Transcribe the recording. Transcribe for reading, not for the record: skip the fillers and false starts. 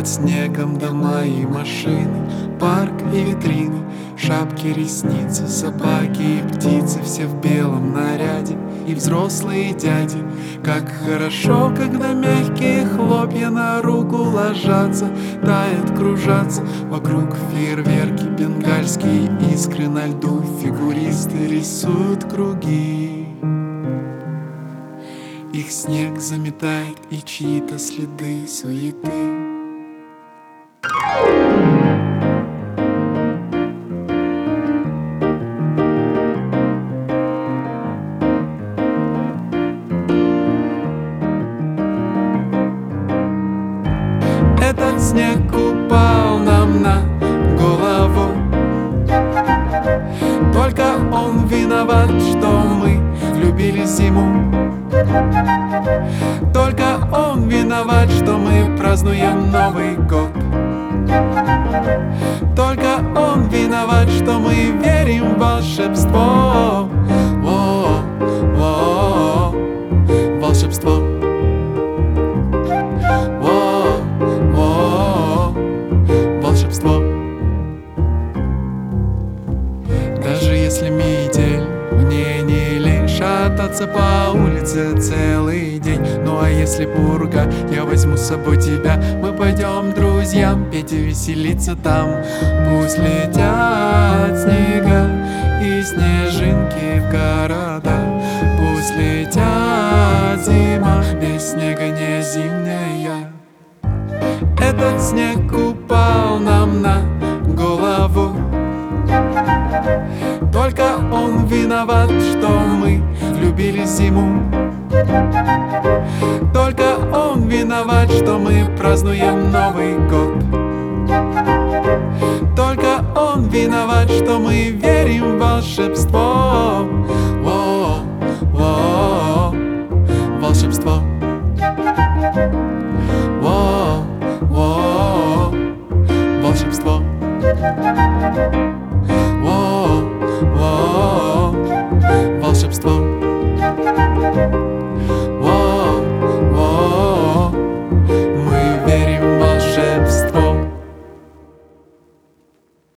Под снегом дома и машины, парк и витрины, шапки, ресницы, собаки и птицы, все в белом наряде, и взрослые дяди. Как хорошо, когда мягкие хлопья на руку ложатся, тают, кружатся вокруг фейерверки, бенгальские искры на льду, фигуристы рисуют круги. Их снег заметает и чьи-то следы суеты. Этот снег упал нам на голову. Только он виноват, что мы любили зиму. Только он виноват, что мы празднуем Новый год. Только он виноват, что мы верим в волшебство. Волшебство. Волшебство. Даже если метель, мне не лень шататься по улице целый день. Ну а если пурга, я возьму с собой тебя. Мы пойдем друзьям петь и веселиться там. Пусть летят снега и снежинки в города. Пусть летят зима, без снега не зимняя. Этот снег упал нам на голову. Только он виноват, что мы любили зиму. Только он виноват, что мы празднуем Новый год. Только он виноват, что мы верим в волшебство.